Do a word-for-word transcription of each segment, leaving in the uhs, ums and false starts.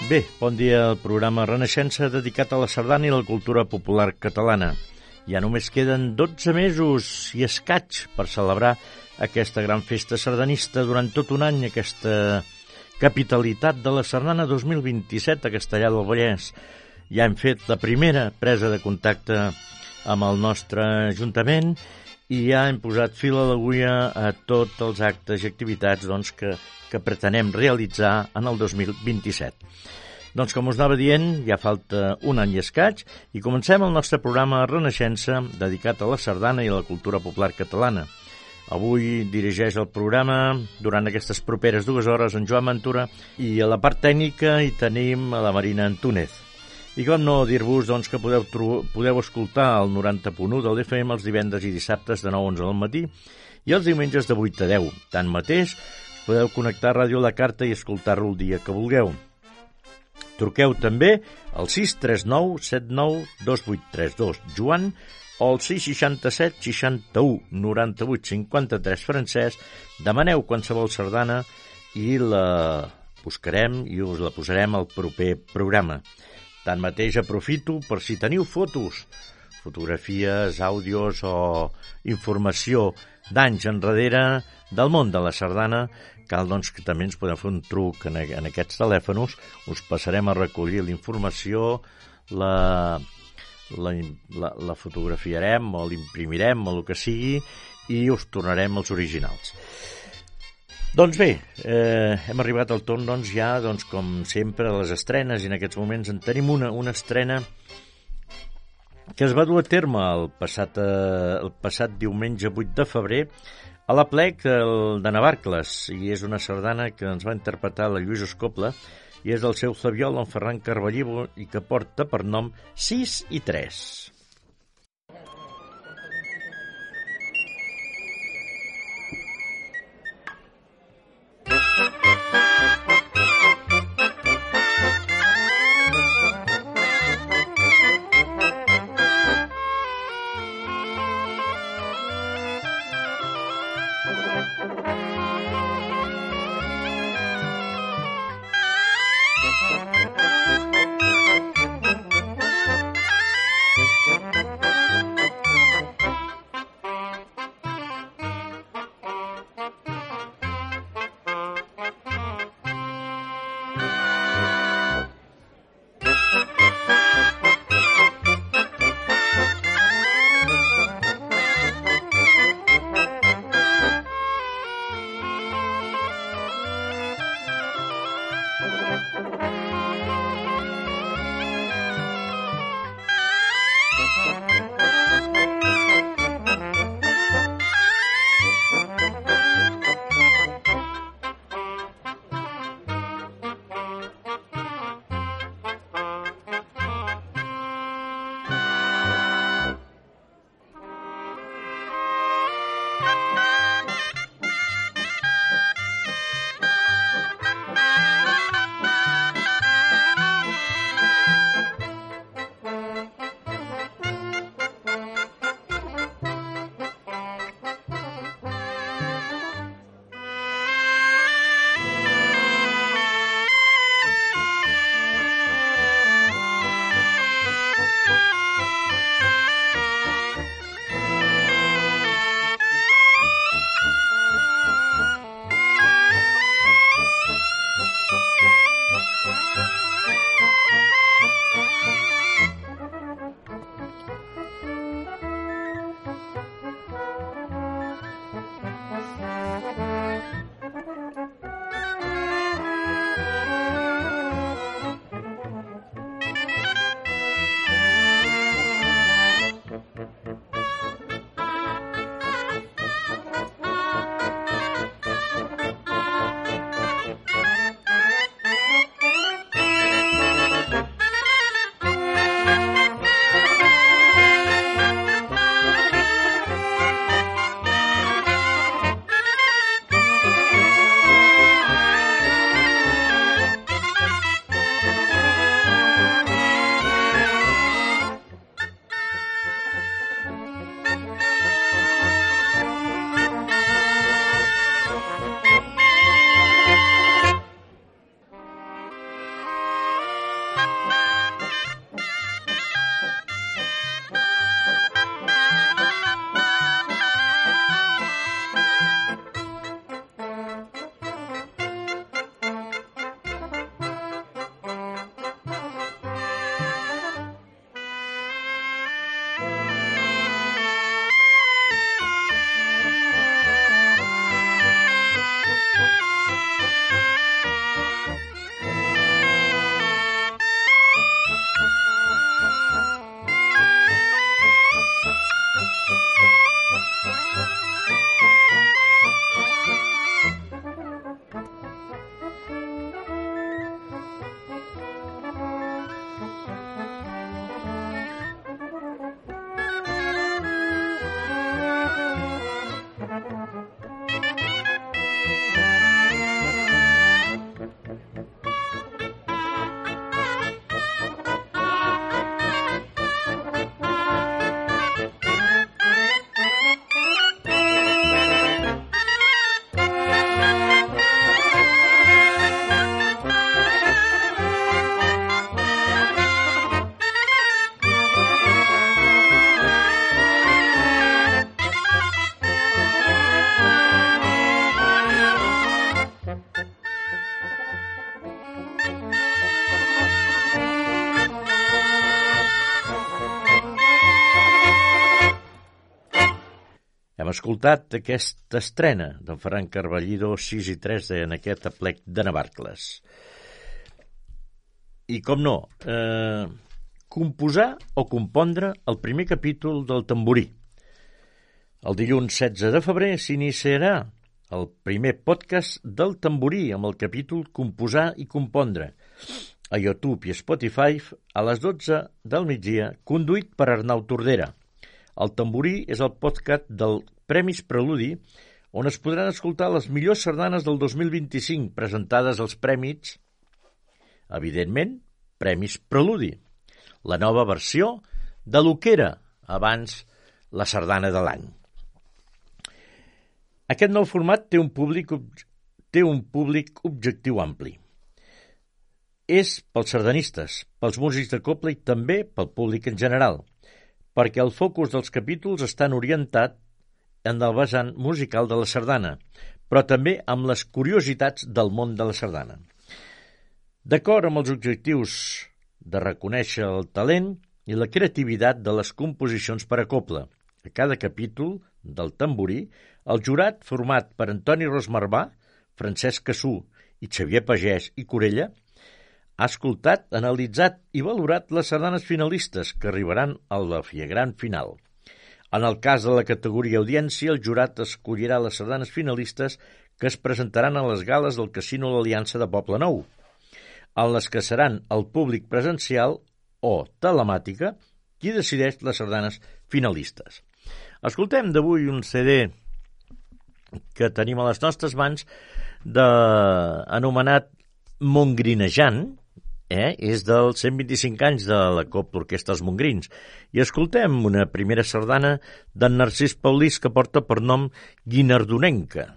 Bé, bon dia al programa Renaixença dedicat a la sardana i la cultura popular catalana. Ja només queden dotze mesos i escaig per celebrar aquesta gran festa sardanista durant tot un any, aquesta capitalitat de la sardana dos mil vint-i-set a Castellar del Vallès. Ja hem fet la primera presa de contacte amb el nostre Ajuntament i ja hem posat fil a l'agulla a tots els actes i activitats doncs, que, que pretenem realitzar en el dos mil vint-i-set. Doncs com us anava dient, ja falta un any i escaig i comencem el nostre programa Renaixença dedicat a la sardana i a la cultura popular catalana. Avui dirigeix el programa durant aquestes properes dues hores en Joan Ventura i a la part tècnica hi tenim a la Marina Antúnez. I com no dir-vos doncs, que podeu, podeu escoltar el noranta punt u del F M els divendres i dissabtes de nou a onze del matí i els diumenges de vuit a deu. Tanmateix, podeu connectar a Ràdio La Carta i escoltar-lo el dia que vulgueu. Truqueu també al sis tres nou set nou dos vuit tres dos Joan o al sis seixanta-set seixanta-u noranta-vuit cinquanta-tres francès. Demaneu qualsevol sardana i la buscarem i us la posarem al proper programa. Tanmateix aprofito per si teniu fotos, fotografies, àudios o informació d'anys enrere del món de la sardana, cal doncs que també ens podem fer un truc en, en aquests telèfons, us passarem a recollir la informació, la, la, la, la fotografiarem o l'imprimirem o el que sigui i us tornarem els originals. Doncs bé, eh, hem arribat al torn doncs, ja, doncs, com sempre, a les estrenes, i en aquests moments en tenim una, una estrena que es va dur a terme el passat, eh, el passat diumenge vuit de febrer a la Plec de Navarcles, i és una sardana que ens va interpretar la Lluïsa Escopla i és del seu flabiol, en Ferran Carballibo, i que porta per nom sis i tres. Hem escoltat aquesta estrena d'en Ferran Carballido, sis i tres, en aquest aplec de Navarcles. I com no, eh, composar o compondre el primer capítol del Tamborí. El dilluns setze de febrer s'iniciarà el primer podcast del Tamborí amb el capítol Composar i compondre a YouTube i Spotify a les dotze del migdia, conduït per Arnau Tordera. El Tamborí és el podcast del Premis Preludi, on es podran escoltar les millors sardanes del dos mil vint-i-cinc presentades als Premis, evidentment, Premis Preludi, la nova versió de lo que era abans la sardana de l'any. Aquest nou format té un públic, té un públic objectiu ampli. És pels sardanistes, pels músics de cobla i també pel públic en general, perquè el focus dels capítols estan orientat en el vessant musical de la sardana, però també amb les curiositats del món de la sardana. D'acord amb els objectius de reconèixer el talent i la creativitat de les composicions per a cobla, a cada capítol del Tamborí, el jurat, format per Antoni Rosmarbà, Francesc Cassú i Xavier Pagès i Corella, ha escoltat, analitzat i valorat les sardanes finalistes que arribaran a la gran final. En el cas de la categoria audiència, el jurat escollirà les sardanes finalistes que es presentaran a les gales del Casino l'Aliança de Poblenou, en les que seran el públic presencial o telemàtica qui decideix les sardanes finalistes. Escoltem d'avui un C D que tenim a les nostres mans de, anomenat Montgrinejant, eh? És dels cent vint-i-cinc anys de la Cobla Orquestra Els Montgrins, i escoltem una primera sardana d'en Narcís Paulís que porta per nom Guinardonenca.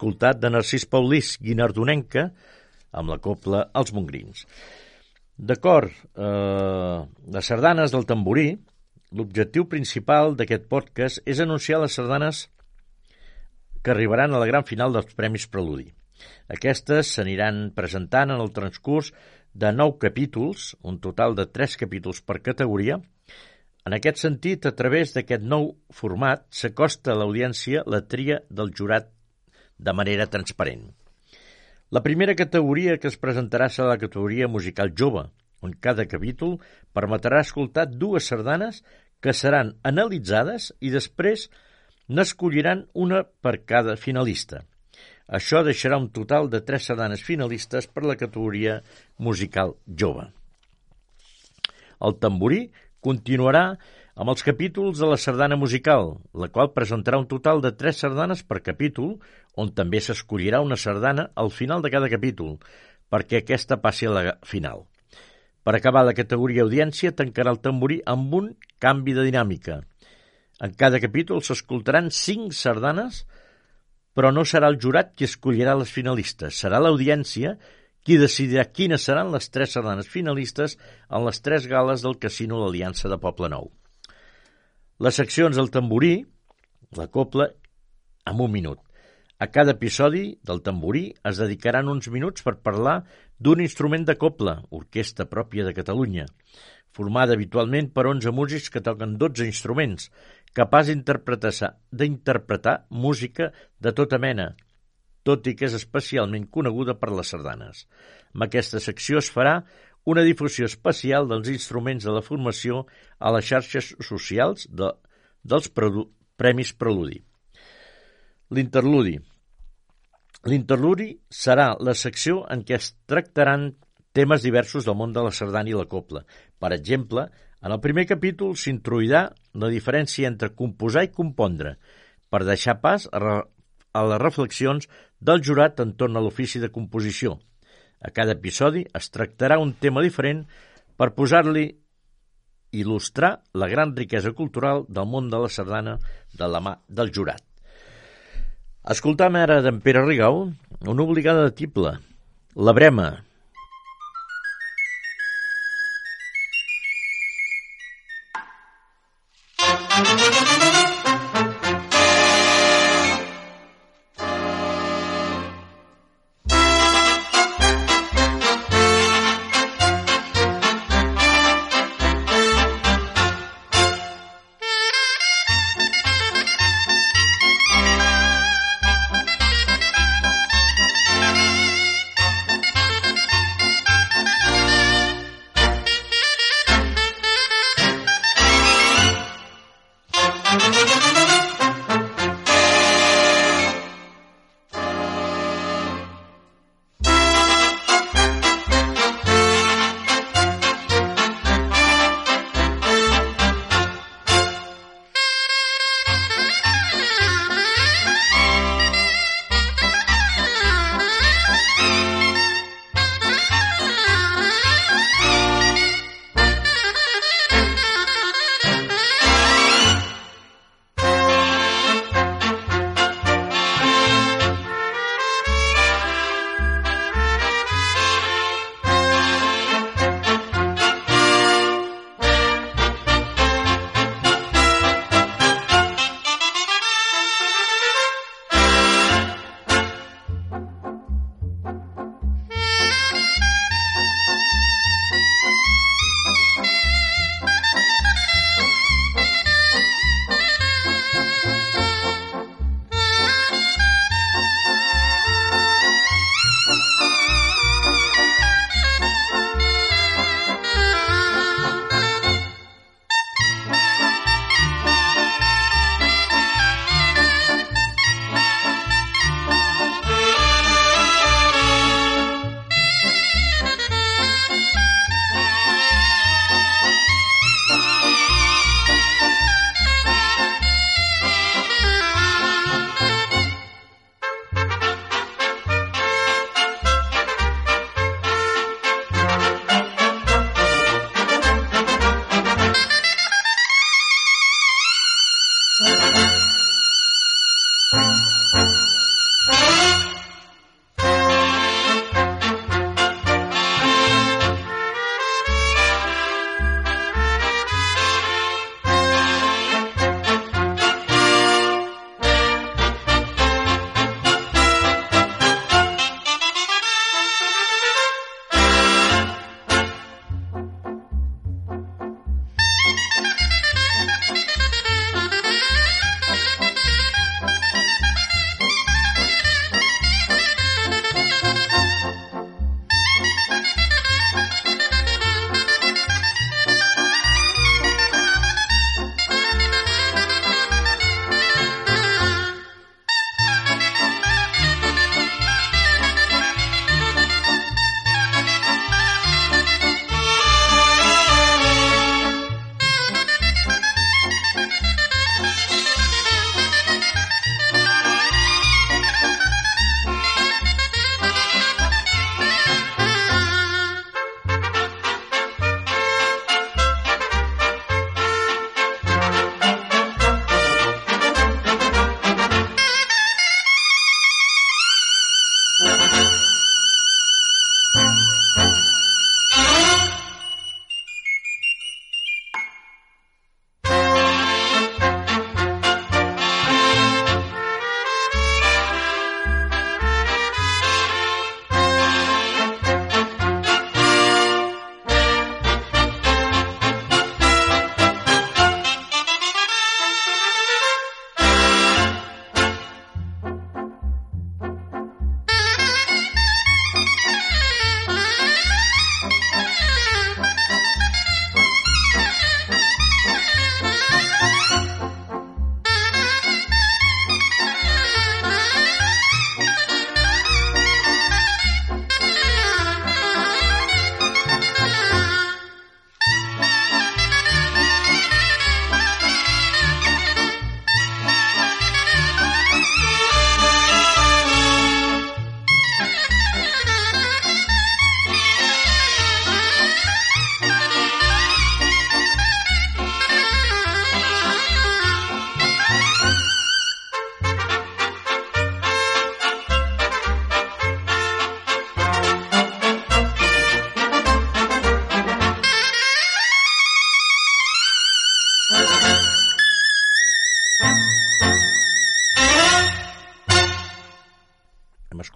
escoltat de Narcís Paulís, guinardonenca, amb la cobla Els Mongrins. D'acord, eh, les sardanes del tamborí, l'objectiu principal d'aquest podcast és anunciar les sardanes que arribaran a la gran final dels Premis Preludi. Aquestes s'aniran presentant en el transcurs de nou capítols, un total de tres capítols per categoria. En aquest sentit, a través d'aquest nou format, s'acosta a l'audiència la tria del jurat de manera transparent. La primera categoria que es presentarà serà la categoria musical jove, on cada capítol permetrà escoltar dues sardanes que seran analitzades i després n'escolliran una per cada finalista. Això deixarà un total de tres sardanes finalistes per la categoria musical jove. El tamborí continuarà amb els capítols de la sardana musical, la qual presentarà un total de tres sardanes per capítol, on també s'escollirà una sardana al final de cada capítol, perquè aquesta passi a la final. Per acabar la categoria audiència, tancarà el tamborí amb un canvi de dinàmica. En cada capítol s'escoltaran cinc sardanes, però no serà el jurat qui escollirà les finalistes, serà l'audiència qui decidirà quines seran les tres sardanes finalistes en les tres gales del Casino l'Aliança de Poblenou. Les seccions del tamborí, la cobla, en un minut. A cada episodi del tamborí es dedicaran uns minuts per parlar d'un instrument de cobla, orquestra pròpia de Catalunya, formada habitualment per onze músics que toquen dotze instruments, capaç d'interpretar música de tota mena, tot i que és especialment coneguda per les sardanes. Amb aquesta secció es farà una difusió especial dels instruments de la formació a les xarxes socials de, dels produ, Premis Preludi. L'interludi. L'interludi serà la secció en què es tractaran temes diversos del món de la sardana i la cobla. Per exemple, en el primer capítol s'introduirà la diferència entre composar i compondre, per deixar pas a, re, a les reflexions del jurat entorn a l'ofici de composició. A cada episodi es tractarà un tema diferent per posar-li il·lustrar la gran riquesa cultural del món de la sardana de la mà del jurat. Escoltam ara d'en Pere Rigau una obligada de tible, La Brema.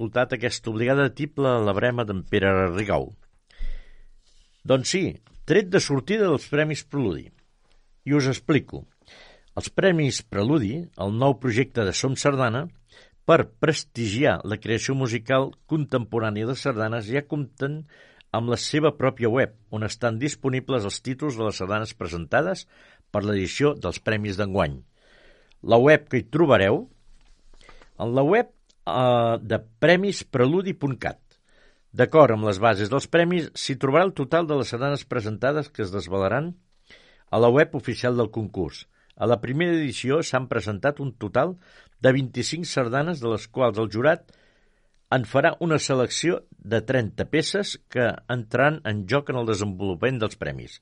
escoltat aquesta obligada tiple a la brema d'en Pere Rigau. Doncs sí, tret de sortida dels Premis Preludi. I us explico. Els Premis Preludi, el nou projecte de Som Sardana, per prestigiar la creació musical contemporània de sardanes, ja compten amb la seva pròpia web, on estan disponibles els títols de les sardanes presentades per l'edició dels Premis d'enguany. La web que hi trobareu, en la web eh, de premis preludi punt cat. D'acord amb les bases dels premis, s'hi trobarà el total de les sardanes presentades que es desvelaran a la web oficial del concurs. A la primera edició s'han presentat un total de vint-i-cinc sardanes, de les quals el jurat en farà una selecció de trenta peces que entraran en joc en el desenvolupament dels premis.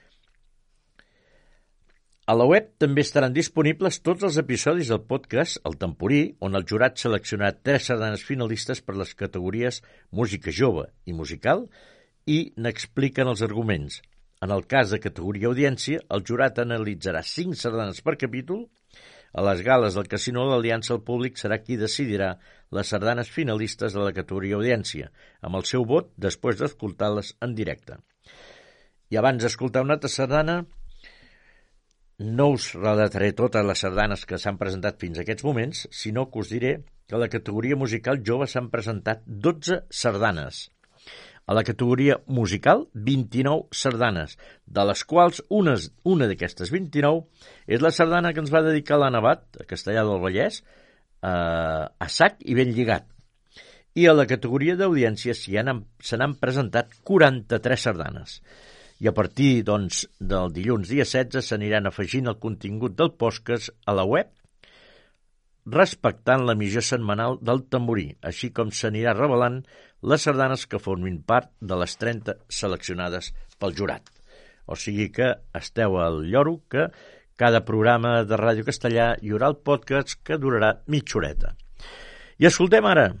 A la web també estaran disponibles tots els episodis del podcast El Temporí, on el jurat seleccionarà tres sardanes finalistes per les categories música jove i musical i n'expliquen els arguments. En el cas de categoria audiència, el jurat analitzarà cinc sardanes per capítol. A les gales del Casino de l'Aliança, el públic serà qui decidirà les sardanes finalistes de la categoria audiència, amb el seu vot després d'escoltar-les en directe. I abans d'escoltar una altra sardana, no us relataré totes les sardanes que s'han presentat fins a aquests moments, sinó que us diré que a la categoria musical jove s'han presentat dotze sardanes. A la categoria musical, vint-i-nou sardanes, de les quals unes, una d'aquestes vint-i-nou és la sardana que ens va dedicar l'Anna Abad, a Castellar del Vallès, eh, a sac i ben lligat. I a la categoria d'audiència se n'han presentat quaranta-tres sardanes. I a partir, doncs, del dilluns dia setze s'aniran afegint el contingut del podcast a la web, respectant l'emissió setmanal del Tamborí, així com s'anirà revelant les sardanes que formin part de les trenta seleccionades pel jurat. O sigui que esteu al lloro que cada programa de Ràdio Castellà hi haurà el podcast que durarà mitja horeta. I escoltem ara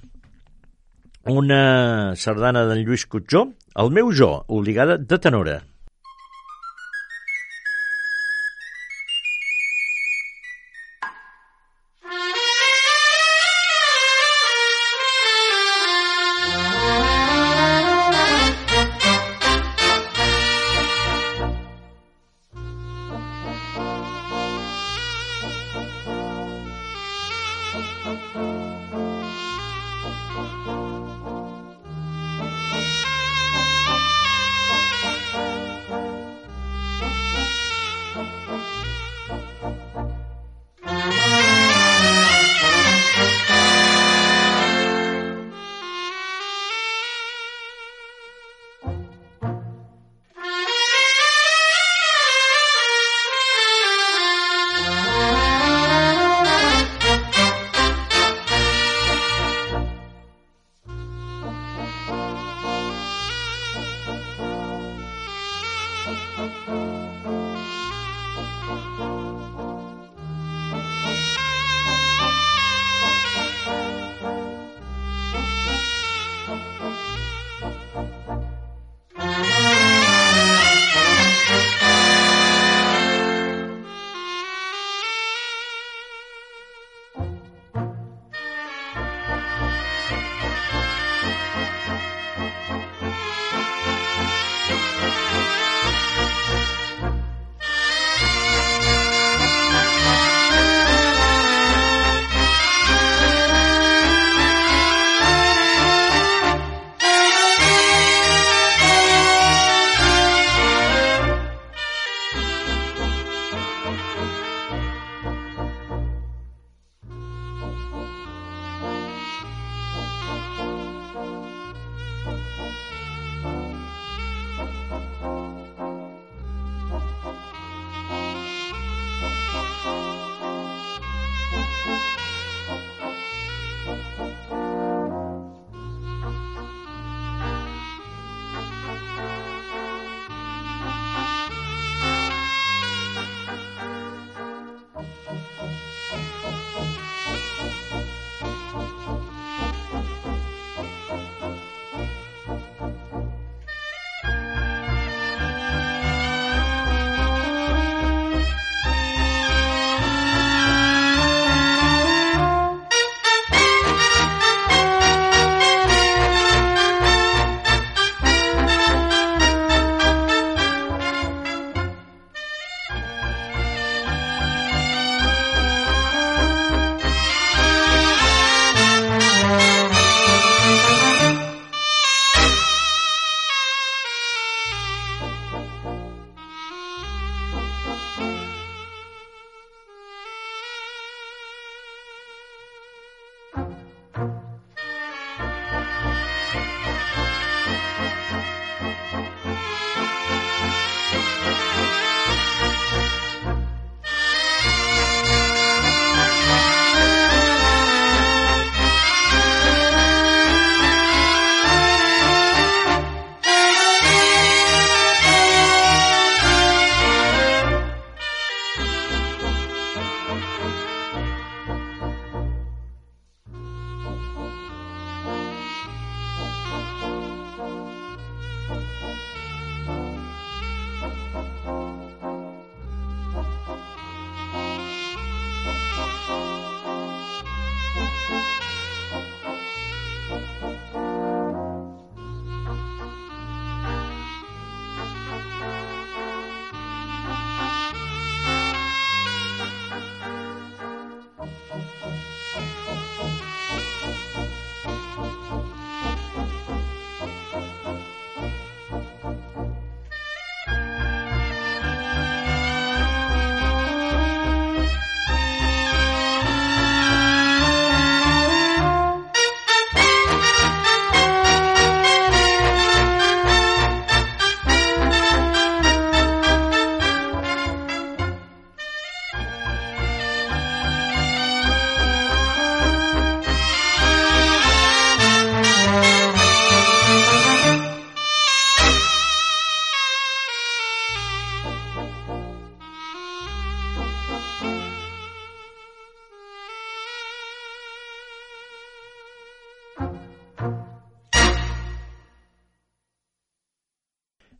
una sardana d'en Lluís Cotjó, El meu jo, obligada de tenora.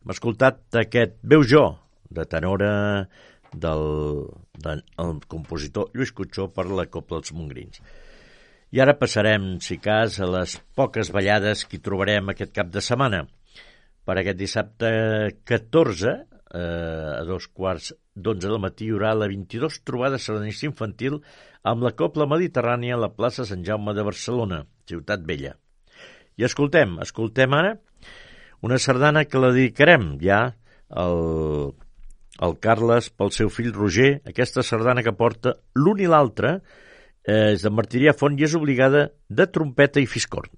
Hem escoltat aquest Veu jo, de tenora del, del compositor Lluís Cutxó per la Cobla dels Montgrins. I ara passarem, si cas, a les poques ballades que hi trobarem aquest cap de setmana. Per aquest dissabte catorze, eh, a dos quarts d'onze del matí, hi haurà la vint-i-dos trobada sardanista infantil amb la Cobla Mediterrània a la plaça Sant Jaume de Barcelona, Ciutat Vella. I escoltem, escoltem ara una sardana que la dedicarem ja al, al Carles pel seu fill Roger. Aquesta sardana que porta l'un i l'altre eh, és de Martirià Font i és obligada de trompeta i fiscorn.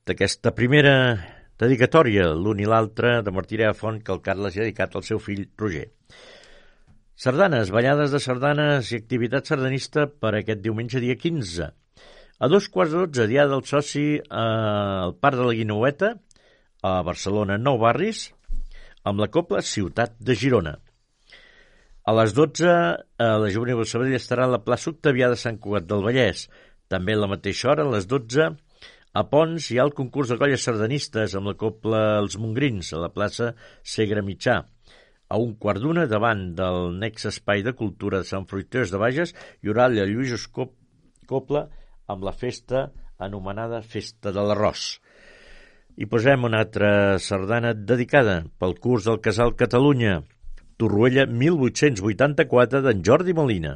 d'aquesta primera dedicatòria, l'un i l'altre, de Martí Font, que el Carles ha dedicat al seu fill Roger. Sardanes, ballades de sardanes i activitat sardanista per aquest diumenge dia quinze. A dos quarts de dotze, dia del soci al Parc de la Guineueta, a Barcelona, Nou Barris, amb la Cobla Ciutat de Girona. A les dotze, a la Juvenil de Sabadell estarà a la plaça Octavià de Sant Cugat del Vallès. També a la mateixa hora, a les dotze, a Pons hi ha el concurs de colles sardanistes amb la Cobla Els Mongrins, a la plaça Segre Mitjà. A un quart d'una, davant del Nex Espai de Cultura de Sant Fruitós de Bages, hi haurà la Lluís Cobla amb la festa anomenada Festa de l'Arròs. I posem una altra sardana dedicada pel curs del Casal Catalunya, Torroella mil vuit-cents vuitanta-quatre, d'en Jordi Molina.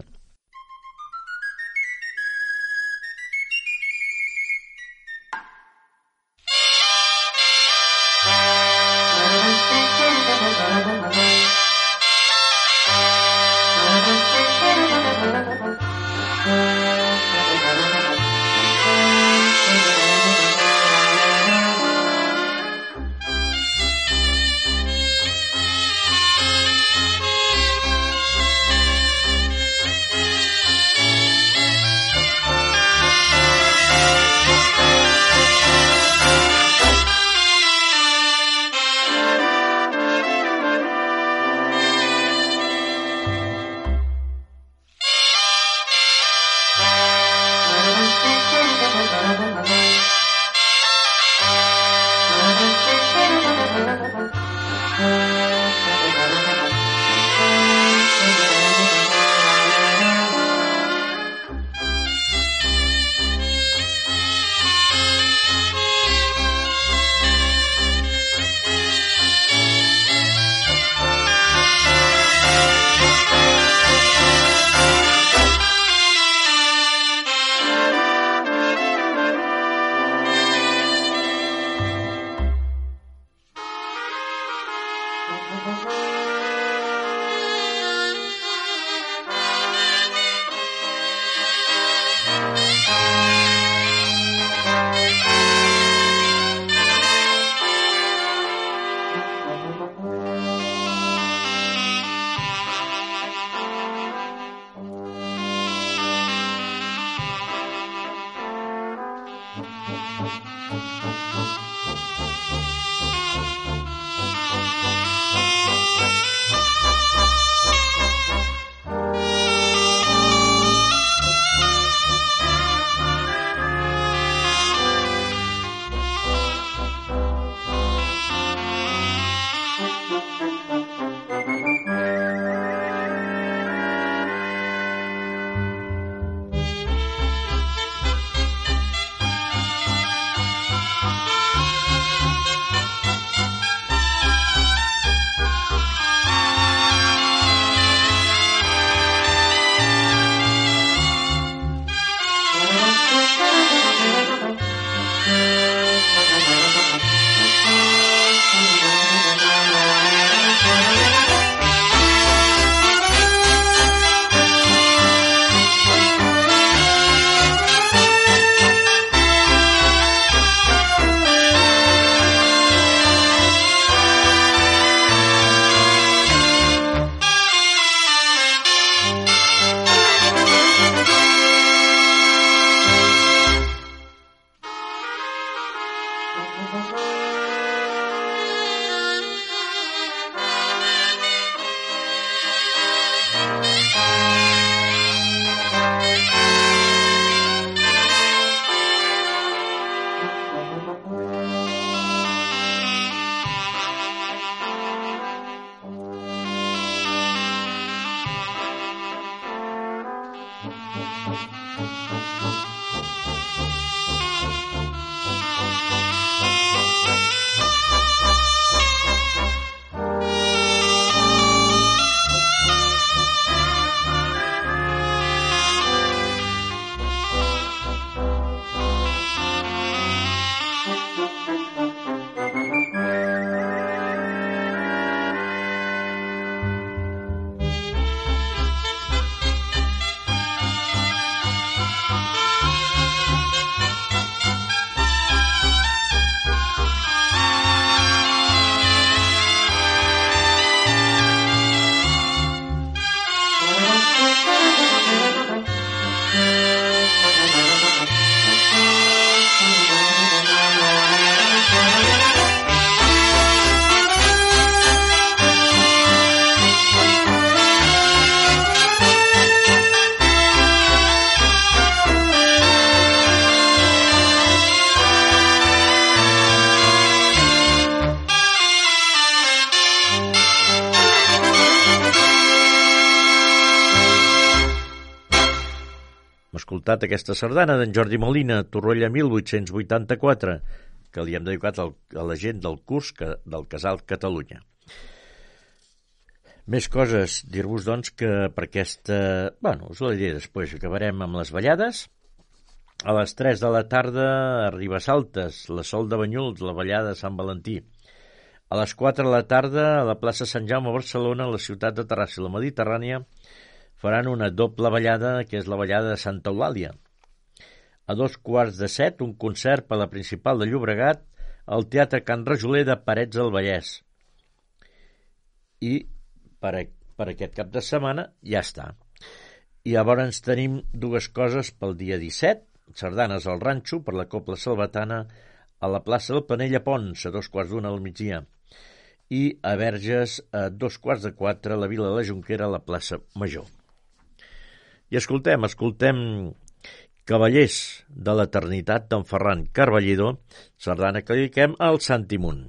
escoltat aquesta sardana d'en Jordi Molina, Torroella mil vuit-cents vuitanta-quatre, que li hem dedicat al, a la gent del curs que, del Casal Catalunya. Més coses, dir-vos doncs que per aquesta... Bueno, us ho diré després, acabarem amb les ballades. A les tres de la tarda a Ribesaltes, la Sol de Banyuls, la ballada de Sant Valentí. A les quatre de la tarda a la plaça Sant Jaume a Barcelona, a la ciutat de Terrassa i la Mediterrània, faran una doble ballada, que és la ballada de Santa Eulàlia. A dos quarts de set, un concert per la Principal de Llobregat al Teatre Can Rajoler de Parets del Vallès. I per, a, per aquest cap de setmana ja està. I llavors tenim dues coses pel dia disset, sardanes al Ranxo per la Cobla Salvatana a la plaça del Planell a Pons, a dos quarts d'una al migdia. I a Verges, a dos quarts de quatre, a la Vila de la Jonquera, a la plaça Major. I escoltem, escoltem Cavallers de l'Eternitat d'en Ferran Carballido, sardana que dediquem al Santimunt.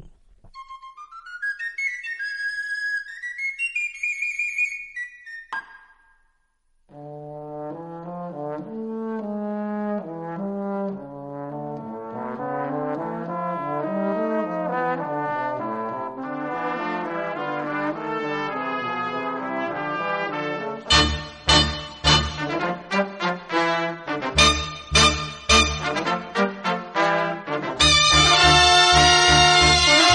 Thank you.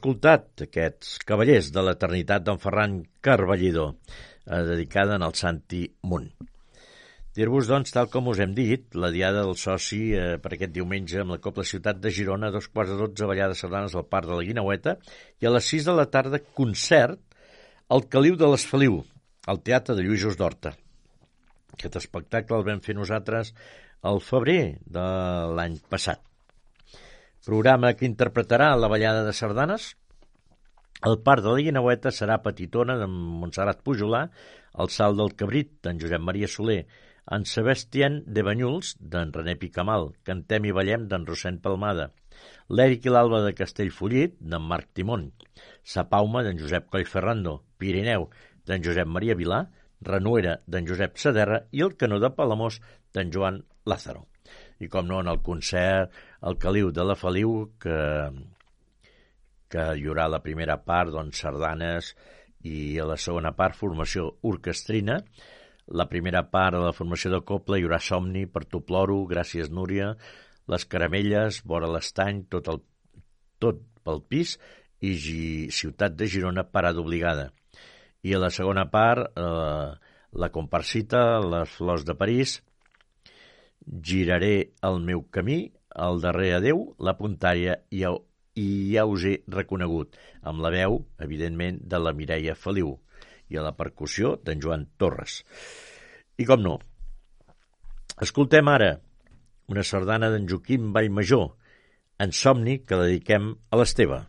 escoltat aquests Cavallers de l'Eternitat d'en Ferran Carballido, eh, dedicada en el Santi Munt. Dir-vos, doncs, tal com us hem dit, la diada del soci eh, per aquest diumenge amb la Cobla Ciutat de Girona, a dos quarts de dotze, ballada sardanes al Parc de la Guineueta, i a les sis de la tarda, concert al Caliu de les Feliu, al Teatre de Lluïsos d'Horta. Aquest espectacle el vam fer nosaltres al febrer de l'any passat. Programa que interpretarà la ballada de sardanes. El Parc de la Guineueta serà Petitona de Montserrat Pujolà, el Salt del Cabrit d'en Josep Maria Soler, en Sebastián de Banyuls d'en René Picamal, Cantem i Ballem d'en Rossent Palmada, l'Eric i l'Alba de Castellfollit d'en Marc Timón, Sapauma d'en Josep Collferrando, Pirineu d'en Josep Maria Vilà, Renuera d'en Josep Saderra i el Canó de Palamós d'en Joan Lázaro. I com no, en el concert el Caliu de la Feliu, que, que hi haurà la primera part, doncs, sardanes, i a la segona part formació orquestrina. La primera part de la formació de cobla hi haurà Somni, Per tu ploro, Gràcies Núria, Les Caramelles, Vora l'Estany, tot, el, tot pel pis, i Gi, Ciutat de Girona, Parada Obligada. I a la segona part, eh, la comparsita, Les Flors de París, Giraré el meu camí, El darrer adeu, La Puntària i, i ja us he reconegut, amb la veu, evidentment, de la Mireia Feliu, i a la percussió d'en Joan Torres. I com no, escoltem ara una sardana d'en Joaquim Vallmajor, En somni, que la dediquem a l'Esteve.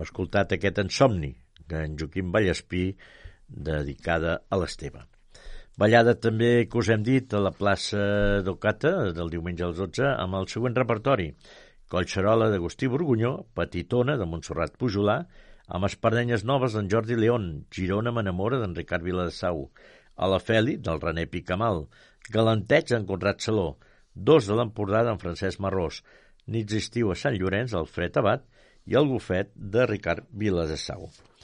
escoltat aquest Ensomni, d'en Joaquim Vallespí, dedicada a l'Esteve. Ballada també que us hem dit a la plaça d'Ocata del diumenge als dotze amb el següent repertori: Collserola d'Agustí Borgunyó, Petitona de Montserrat Pujolà, amb Espardenyes Noves d'en Jordi León, Girona m'enamora d'en Ricard Viladesau, A la Feli del René Picamal, Galanteig d'en Conrad Saló, Dos de l'Empordà d'en Francesc Marrós, Nits d'estiu a Sant Llorenç d'Alfred Abat i El Bufet de Ricard Viladesau.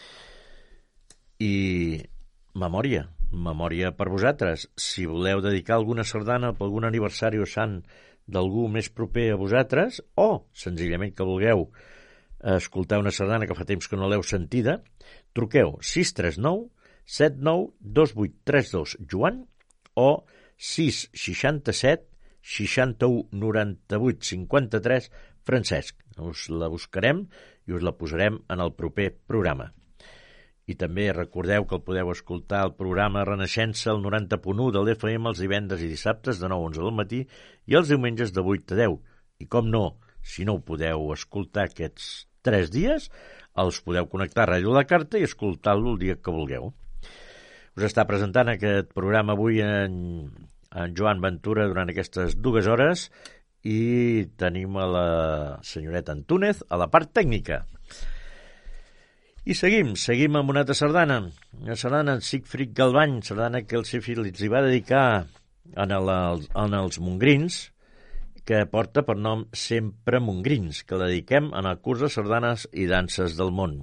I memòria, memòria per vosaltres. Si voleu dedicar alguna sardana per algun aniversari o sant d'algú més proper a vosaltres, o senzillament que vulgueu escoltar una sardana que fa temps que no l'heu sentida, truqueu sis tres nou set nou dos vuit tres dos Joan o sis seixanta-set seixanta-u noranta-vuit cinquanta-tres Francesc. Us la buscarem i us la posarem en el proper programa. I també recordeu que el podeu escoltar al programa Renaixença al noranta punt u de l'F M els divendres i dissabtes de nou a onze del matí i els diumenges de vuit a deu. I com no, si no ho podeu escoltar aquests tres dies, els podeu connectar a Ràdio La Carta i escoltar-lo el dia que vulgueu. Us està presentant aquest programa avui en, en Joan Ventura durant aquestes dues hores i tenim a la senyoreta Antúnez a la part tècnica. I seguim, seguim amb una altra sardana, una sardana en Sigfrid Galvany, sardana que el Sigfrid li va dedicar en, el, en els Mongrins, que porta per nom Sempre Mongrins, que la dediquem en el curs de sardanes i danses del món.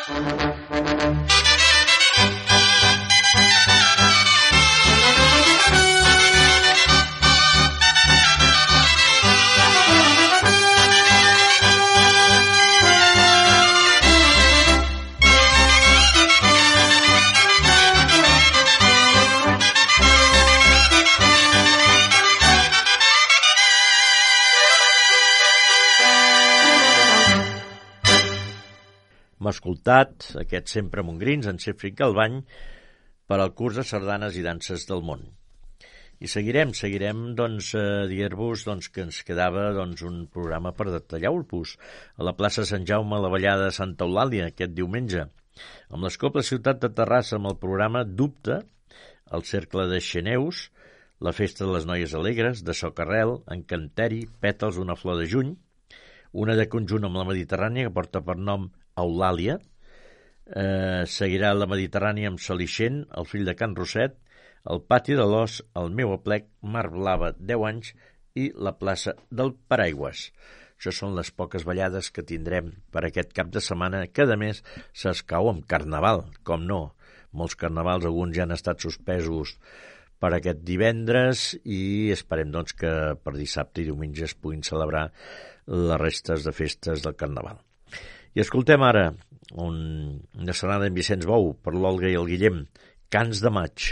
Hem escoltat aquest Sempre Montgrins, en Cefric Galvany, per al curs de sardanes i danses del món. I seguirem, seguirem, doncs, a dir-vos doncs, que ens quedava doncs, un programa per detallar-vos a la plaça Sant Jaume, a la Vallada de Santa Eulàlia, aquest diumenge, amb l'Escopla Ciutat de Terrassa, amb el programa Dubte, el Cercle de Xeneus, la Festa de les Noies Alegres, de Socarrel, Encanteri, Pètals d'una flor de juny, una de conjunt amb la Mediterrània que porta per nom Eulàlia, eh, seguirà la Mediterrània amb Salixent, el fill de Can Roset, el Pati de l'Os, el meu aplec, Mar Blava, deu anys, i la plaça del Paraigües. Això són les poques ballades que tindrem per aquest cap de setmana, que a més s'escau amb Carnaval, com no. Molts carnavals, alguns ja han estat suspesos per aquest divendres i esperem doncs, que per dissabte i diumenge es puguin celebrar les restes de festes del Carnaval. I escoltem ara un, una sardanada d'en Vicenç Bou per l'Olga i el Guillem, Cants de maig.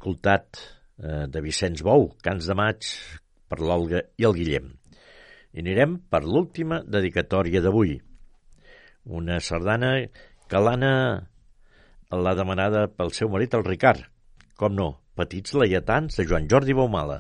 escoltat eh, de Vicenç Bou, Cants de maig, per l'Olga i el Guillem. I anirem per l'última dedicatòria d'avui. Una sardana que l'Anna l'ha demanada pel seu marit, el Ricard. Com no, Petits laietans, de Joan Jordi Baumala.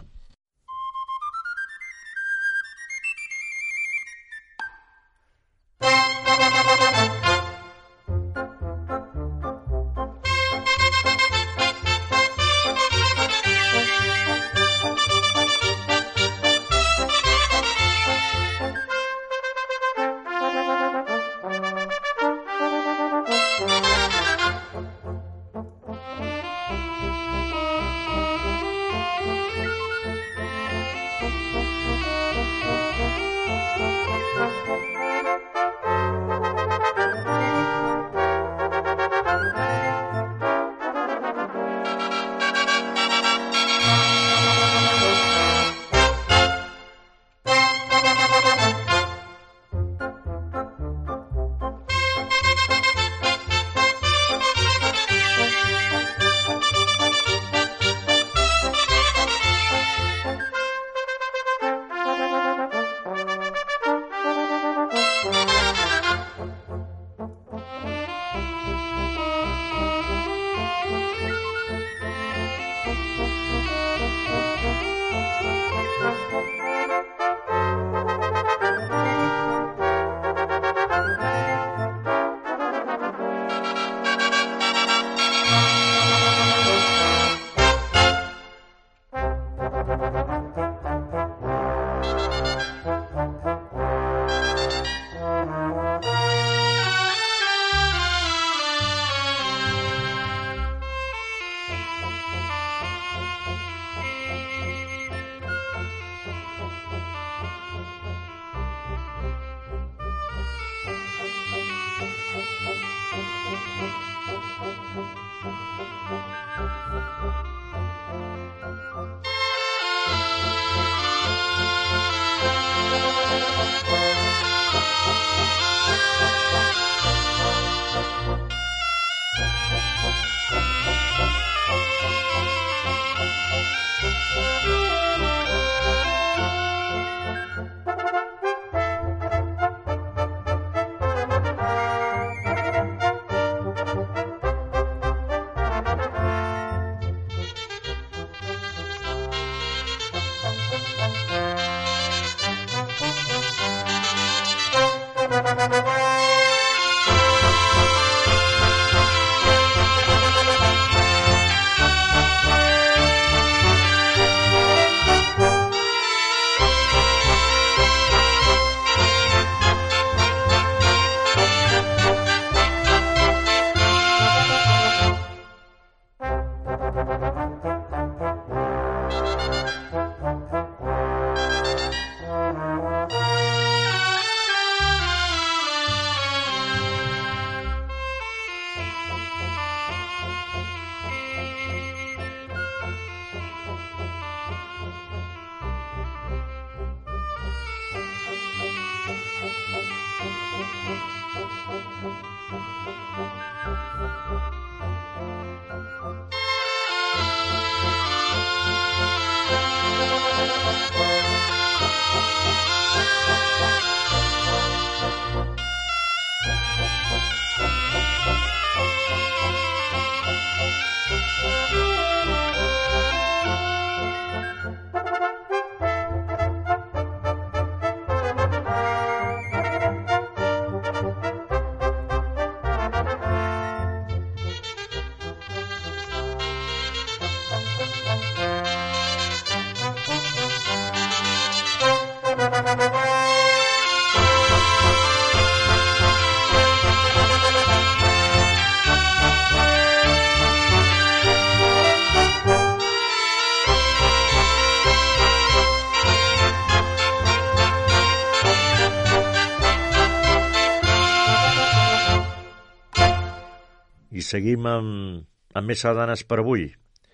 I seguim amb, amb més sardanes per avui.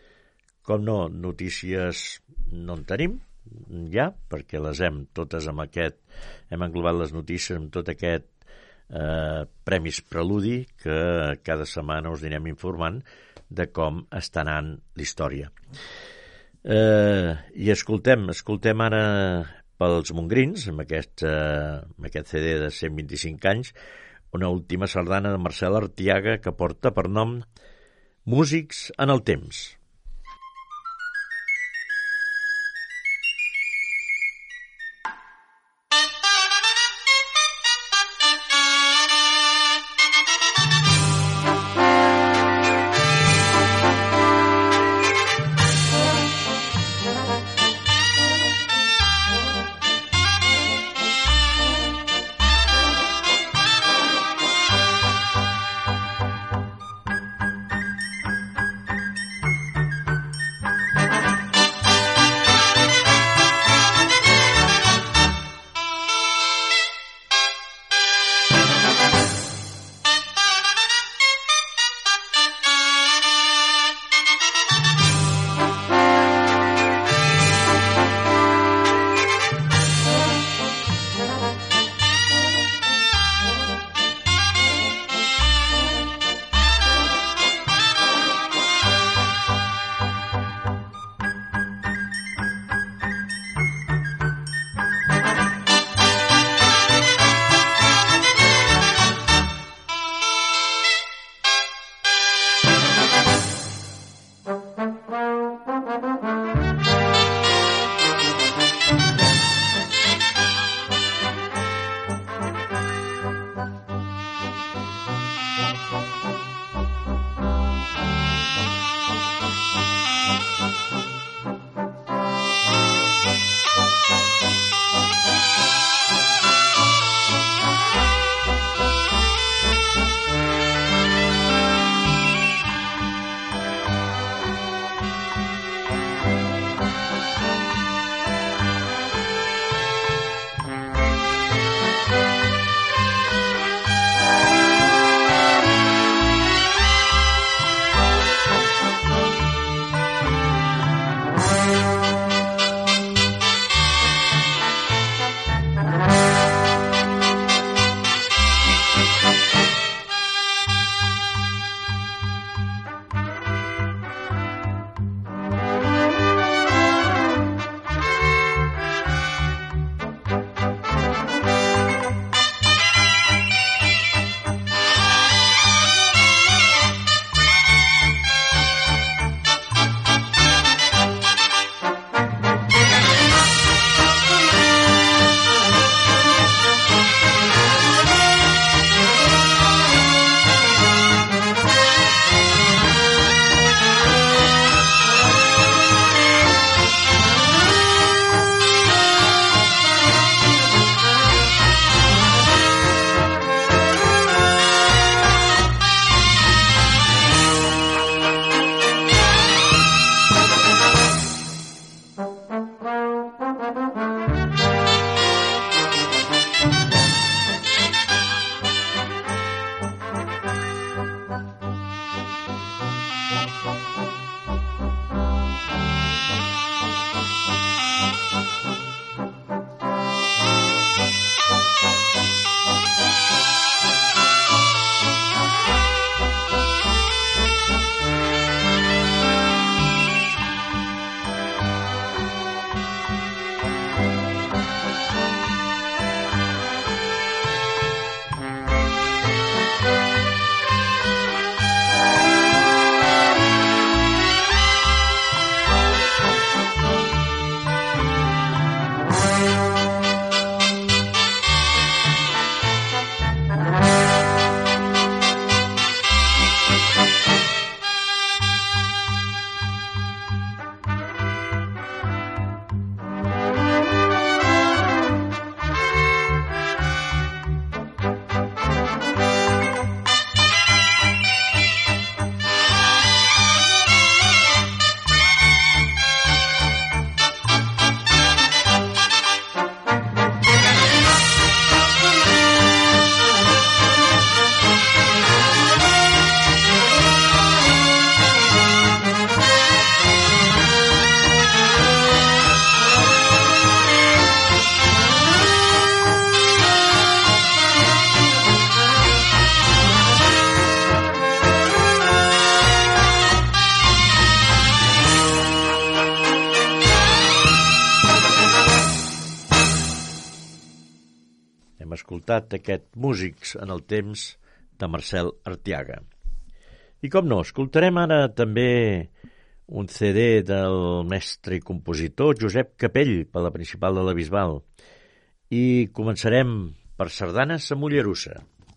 Com no, notícies no en tenim, ja, perquè les hem totes amb aquest, hem englobat les notícies amb tot aquest eh, Premis Preludi que cada setmana us anirem informant de com està anant la història. Eh, I escoltem, escoltem ara pels Mongrins, amb aquest, eh, amb aquest C D de cent vint-i-cinc anys, una última sardana de Marcel Artiaga que porta per nom Músics en el temps. hem escoltat aquest Músics en el temps de Marcel Artiaga. I com no, escoltarem ara també un C D del mestre i compositor Josep Capell per la Principal de la Bisbal. I començarem per sardanes a Mollerussa.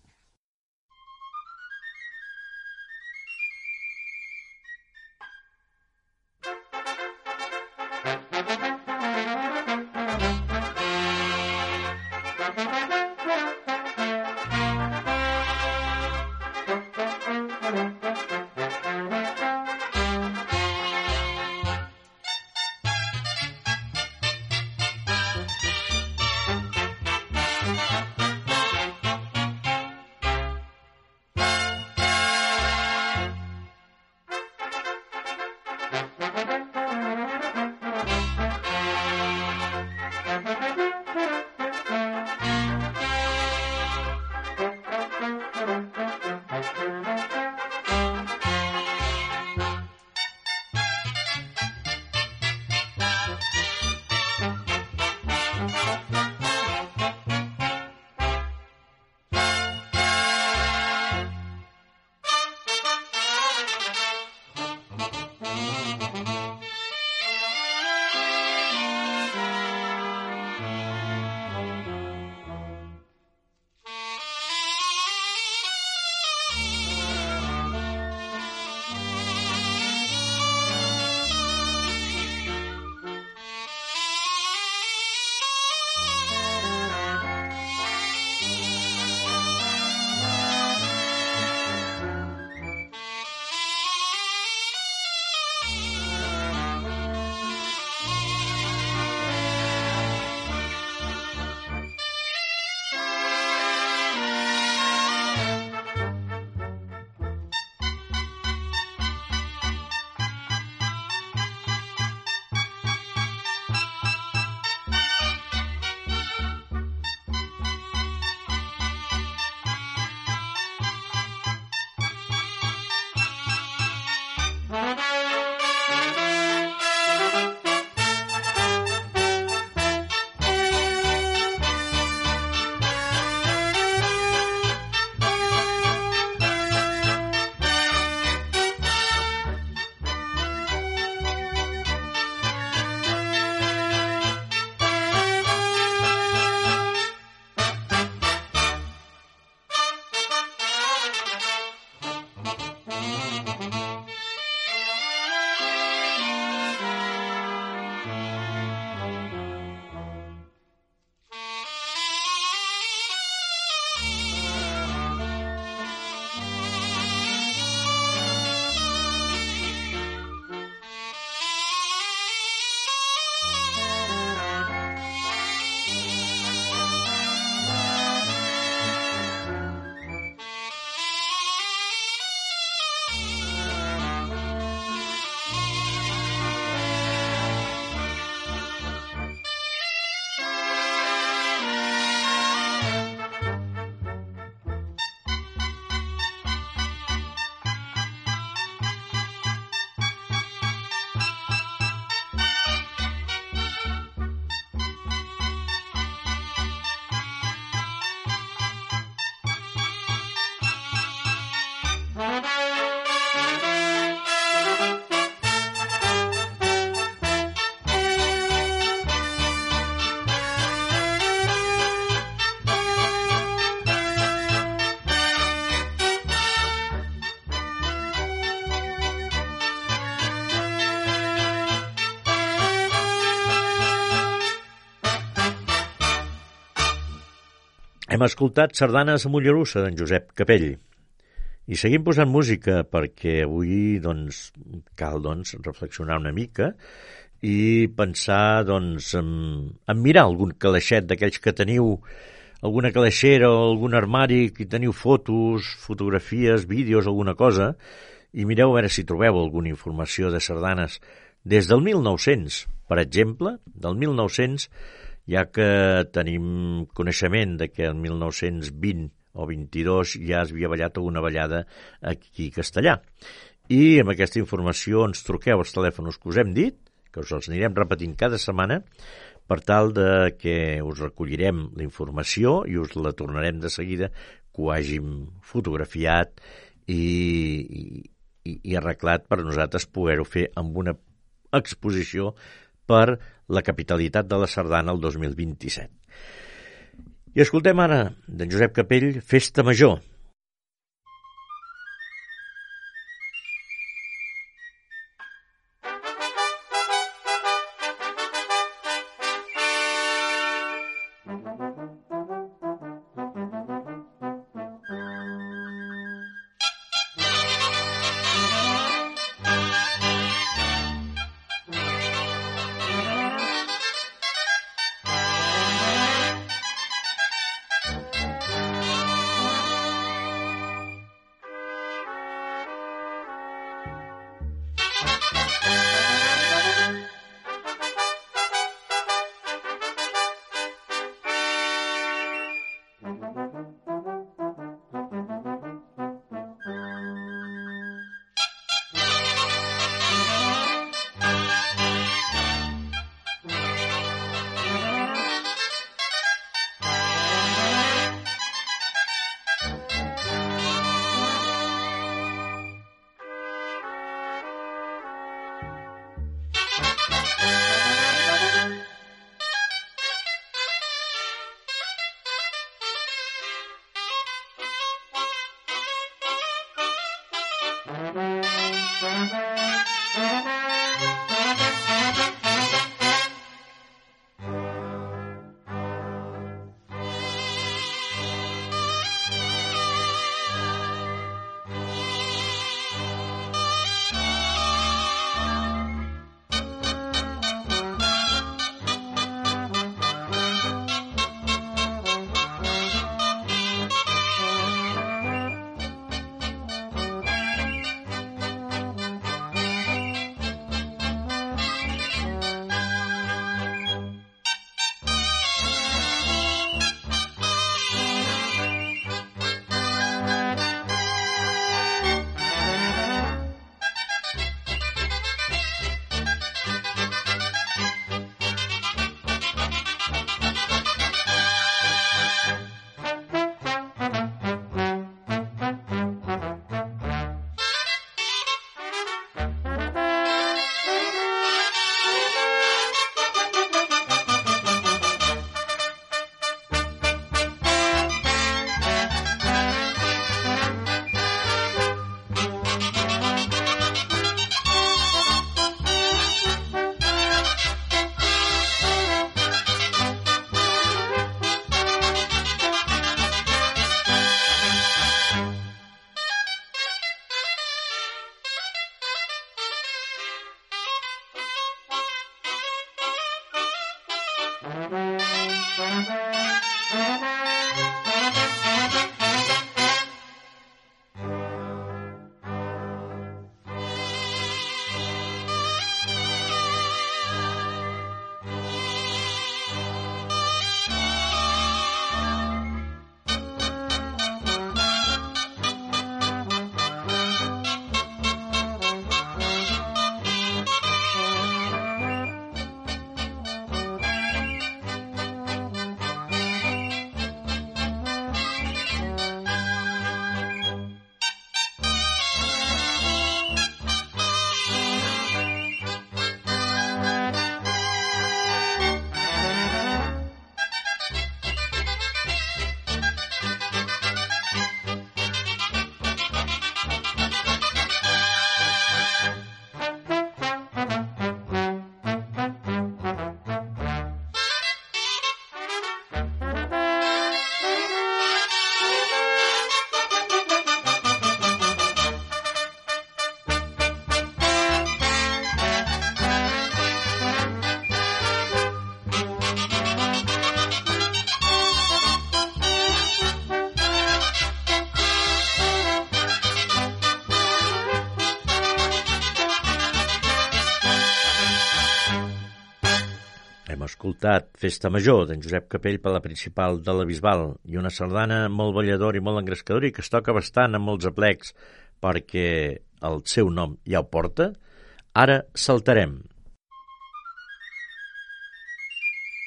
Hem escoltat sardanes a Mollerussa d'en Josep Capell i seguim posant música perquè avui doncs, cal doncs, reflexionar una mica i pensar doncs, en, en mirar algun calaixet d'aquells que teniu, alguna calaixera o algun armari que teniu fotos, fotografies, vídeos, alguna cosa, i mireu a veure si trobeu alguna informació de sardanes des del mil nou-cents, per exemple, del mil nou-cents, ja que tenim coneixement de que el mil nou-cents vint o vint-i-dos ja es havia ballat alguna ballada aquí a Castellà. I amb aquesta informació ens truqueu als telèfons que us hem dit, que us els anirem repetint cada setmana, per tal de que us recollirem la informació i us la tornarem de seguida que ho hàgim fotografiat i, i, i arreglat per nosaltres poder-ho fer amb una exposició per la capitalitat de la sardana el dos mil vint-i-set. I escoltem ara d'en Josep Capell, Festa Major. escoltat Festa Major d'en Josep Capell per la principal de la Bisbal i una sardana molt balladora i molt engrescadora i que es toca bastant en molts aplecs perquè el seu nom ja ho porta. Ara saltarem.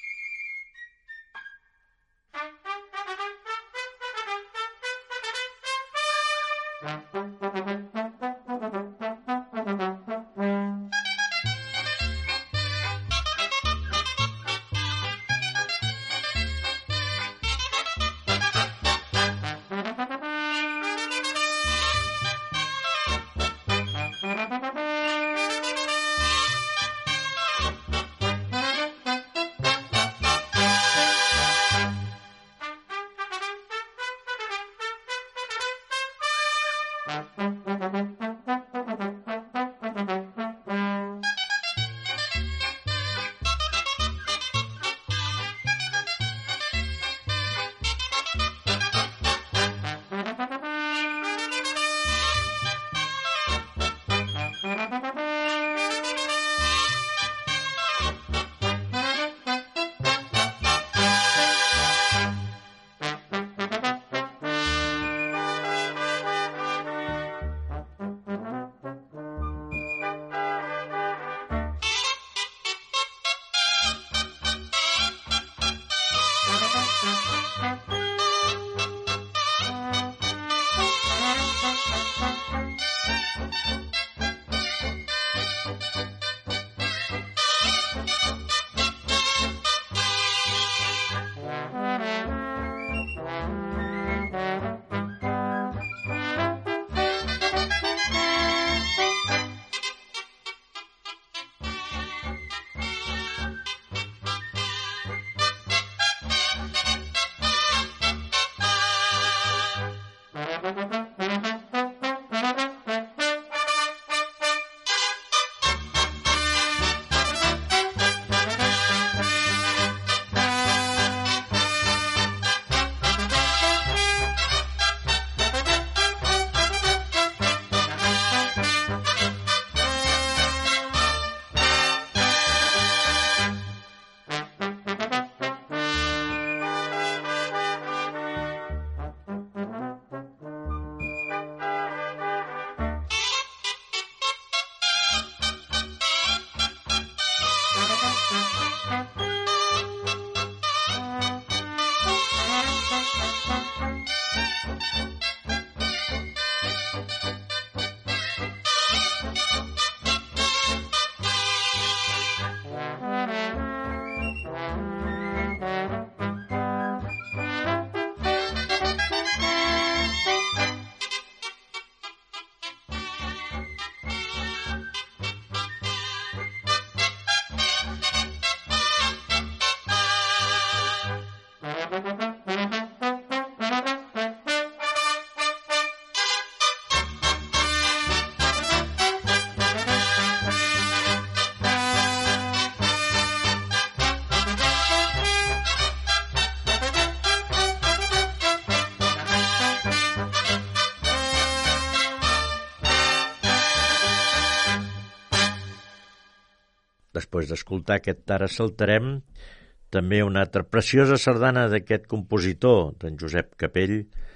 Després d'escoltar aquest Ara saltarem, també una altra preciosa sardana d'aquest compositor, d'en Josep Capell,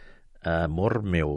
Amor meu.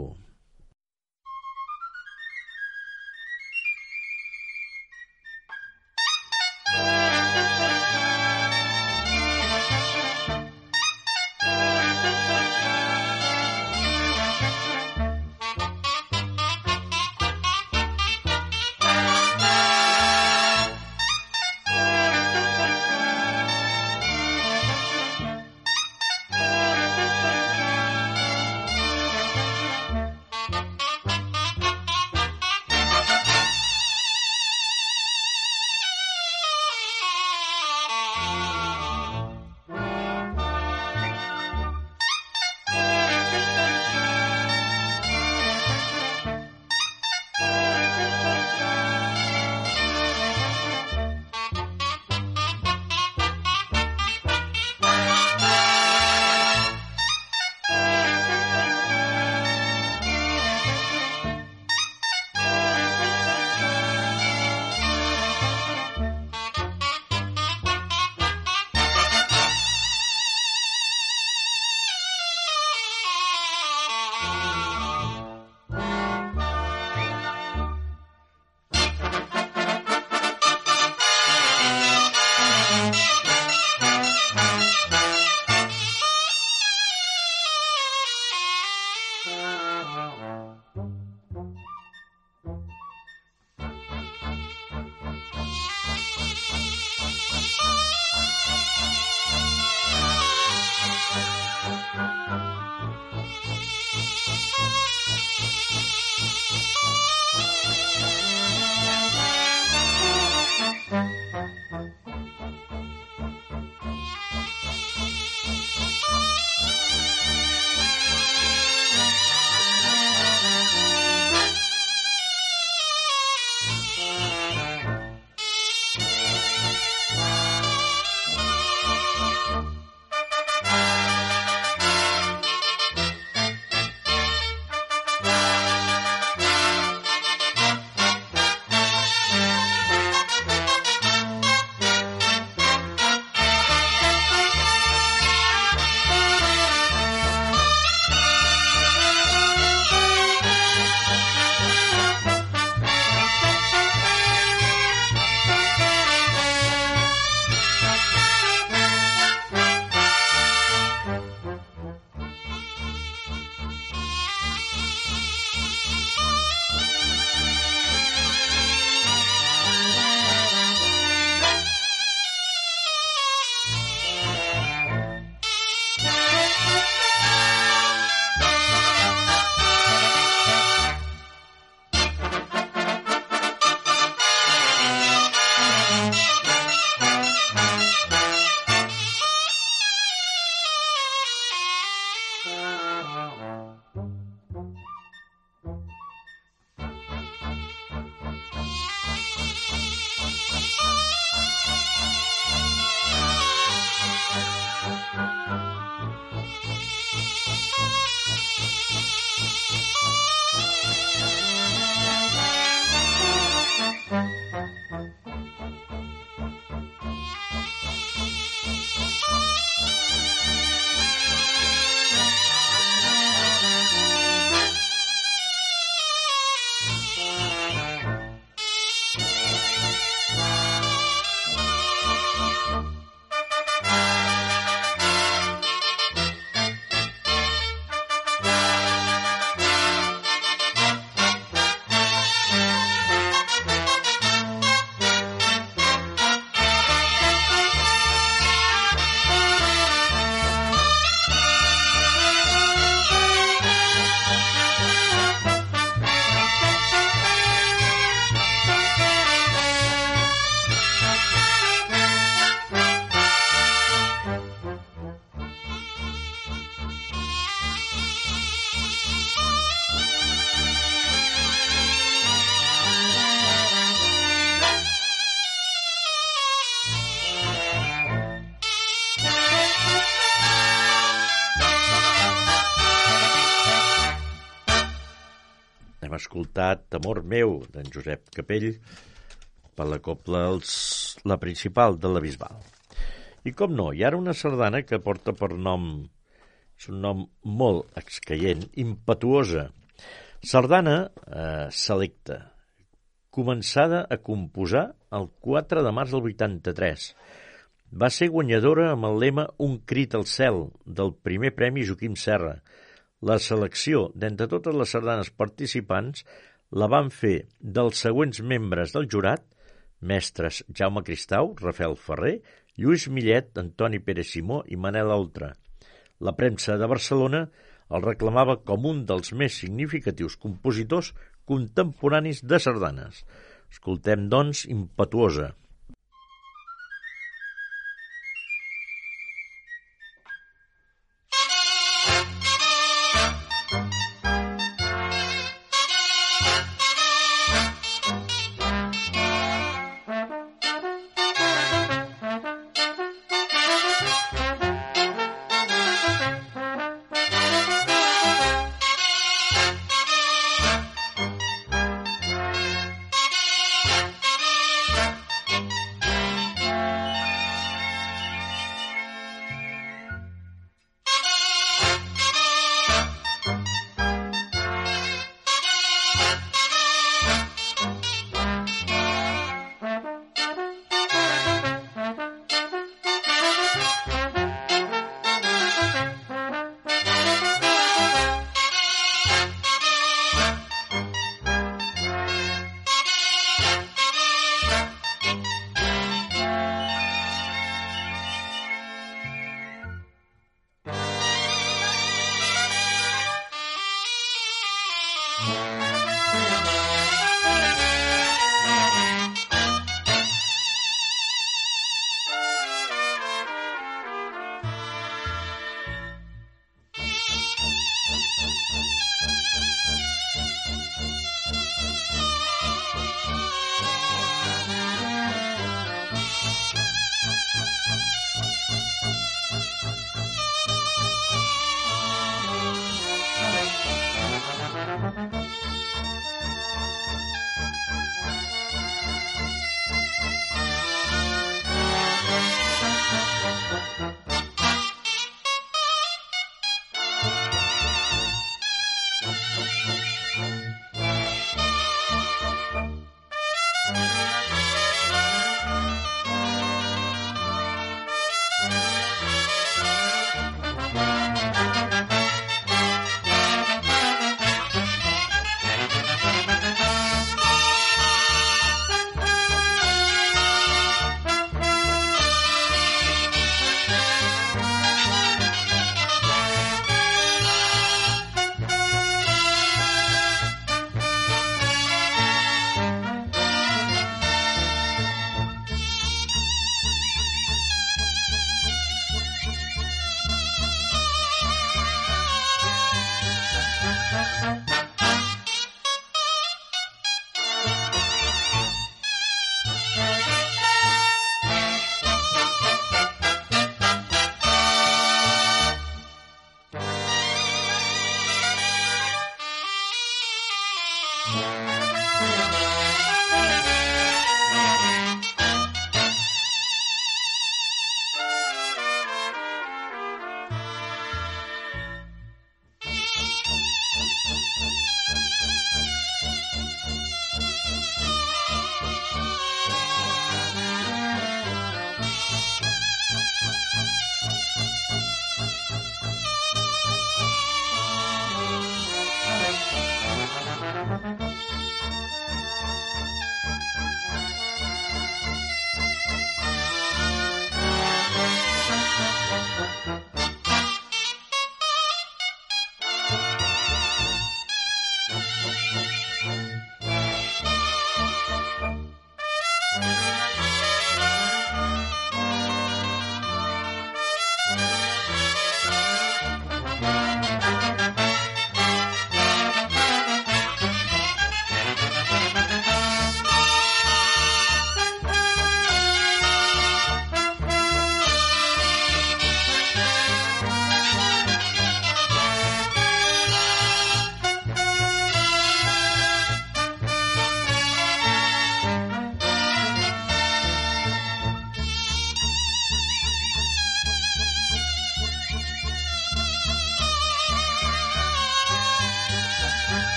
escoltat Amor meu, d'en Josep Capell, per la cobla els, la principal de la Bisbal. I com no, hi ha una sardana que porta per nom, és un nom molt escaient, impetuosa. Sardana eh, selecta, començada a composar el quatre de març del vuitanta-tres. Va ser guanyadora amb el lema Un crit al cel, del primer premi Joaquim Serra. La selecció d'entre totes les sardanes participants la van fer dels següents membres del jurat, mestres Jaume Cristau, Rafael Ferrer, Lluís Millet, Antoni Pere Simó i Manel Oltra. La premsa de Barcelona el reclamava com un dels més significatius compositors contemporanis de sardanes. Escoltem, doncs, Impetuosa.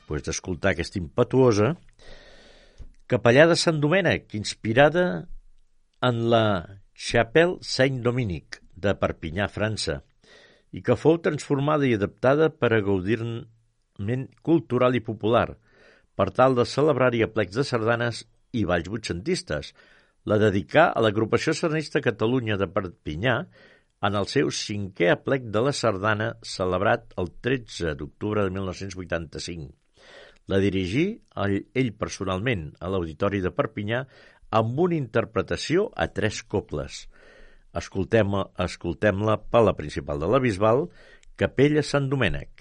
després d'escoltar aquesta impetuosa, Capellà de Sant Domènec, inspirada en la Chapelle Saint-Dominique de Perpinyà, França, i que fou transformada i adaptada per a gaudirment cultural i popular, per tal de celebrar-hi aplecs de sardanes i balls vuitcentistes. La dedicà a l'Agrupació Sardanista Catalunya de Perpinyà en el seu cinquè aplec de la sardana celebrat el tretze d'octubre de mil nou-cents vuitanta-cinc. La dirigí ell personalment a l'Auditori de Perpinyà amb una interpretació a tres cobles. Escoltem, escoltem-la per la principal de la Bisbal, Capella Sant Domènec.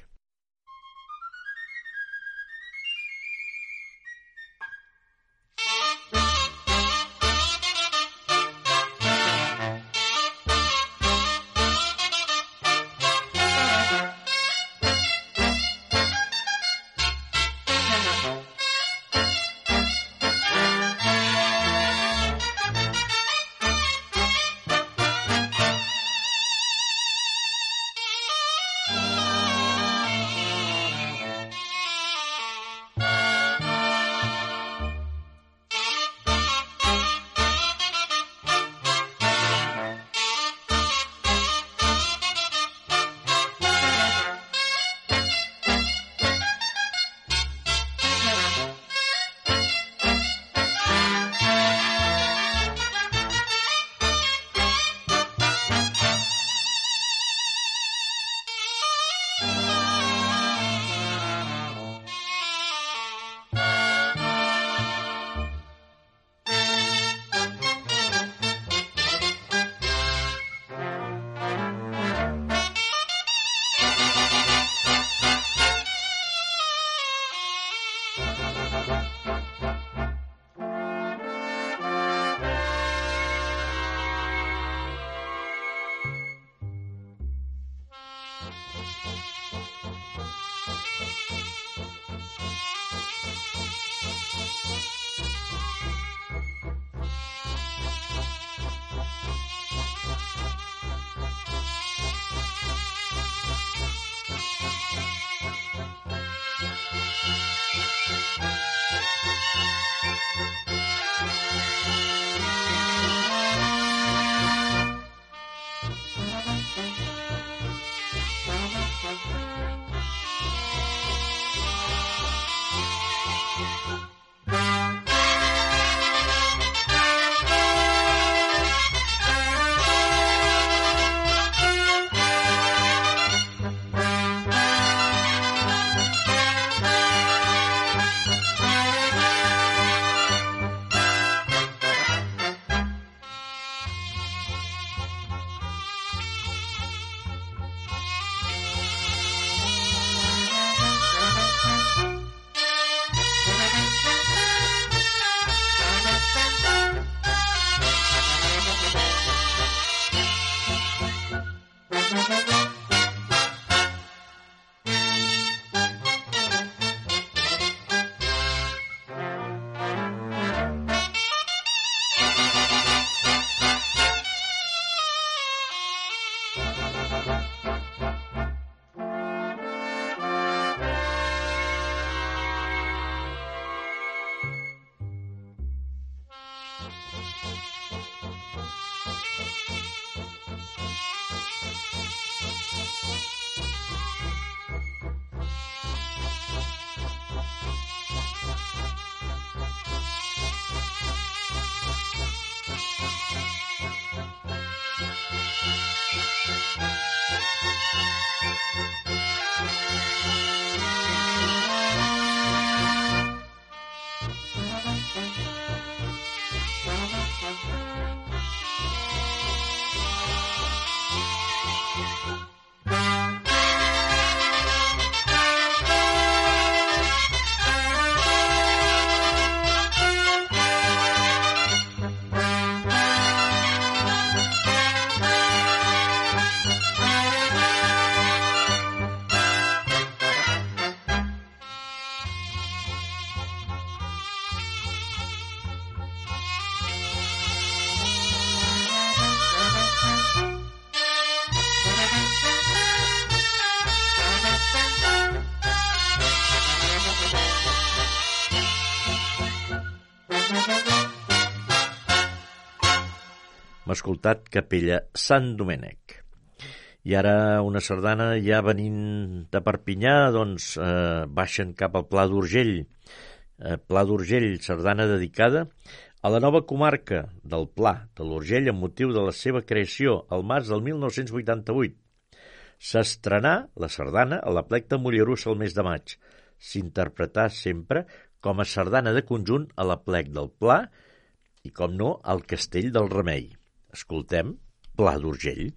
Hem escoltat Capella Sant Domènec. I ara una sardana ja venint de Perpinyà, doncs eh, baixen cap al Pla d'Urgell. Eh, Pla d'Urgell, sardana dedicada a la nova comarca del Pla de l'Urgell amb motiu de la seva creació al març del mil nou-cents vuitanta-vuit. S'estrenà la sardana a l'Aplec de Mollerussa el mes de maig. S'interpretà sempre com a sardana de conjunt a l'Aplec del Pla i, com no, al Castell del Remei. Escoltem Pla d'Urgell.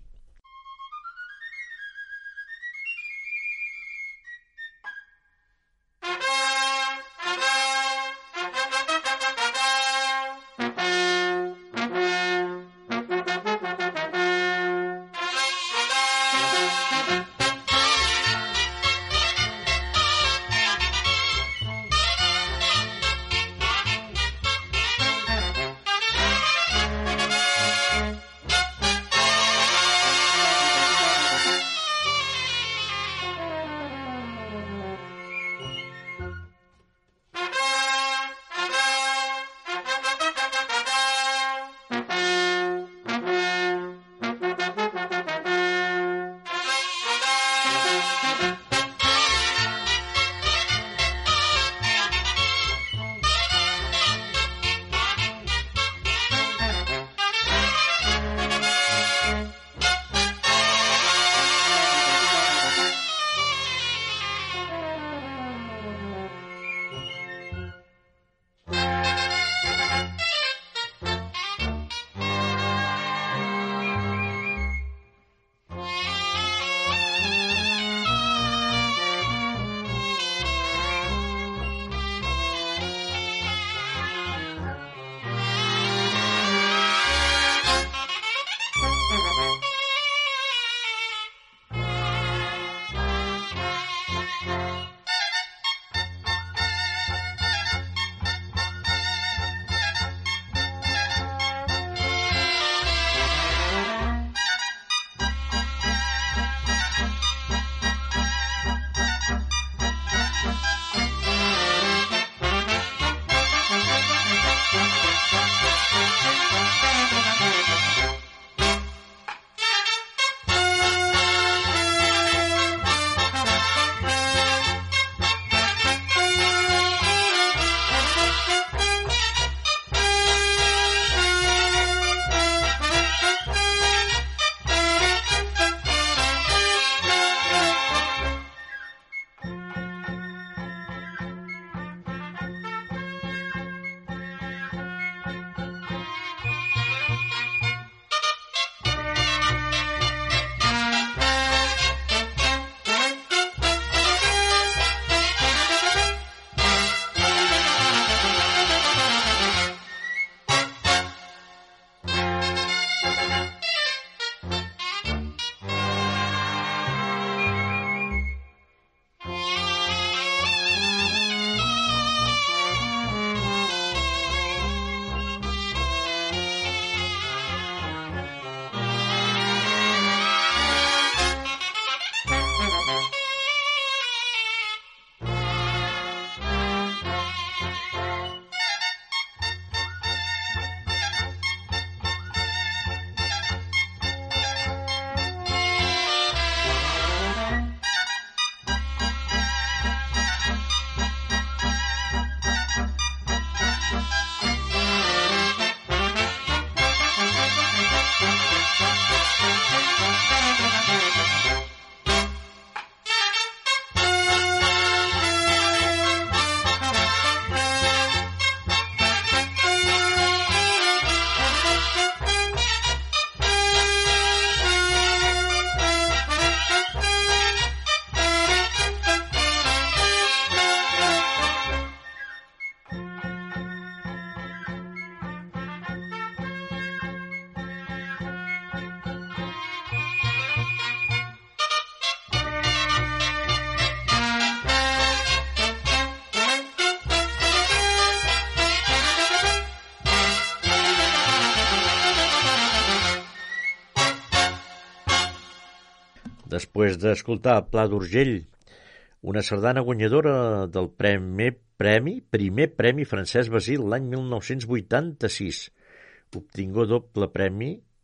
Després d'escoltar Pla d'Urgell, una sardana guanyadora del primer premi, primer premi Francesc Basil l'any mil nou-cents vuitanta-sis. Obtingué doble premi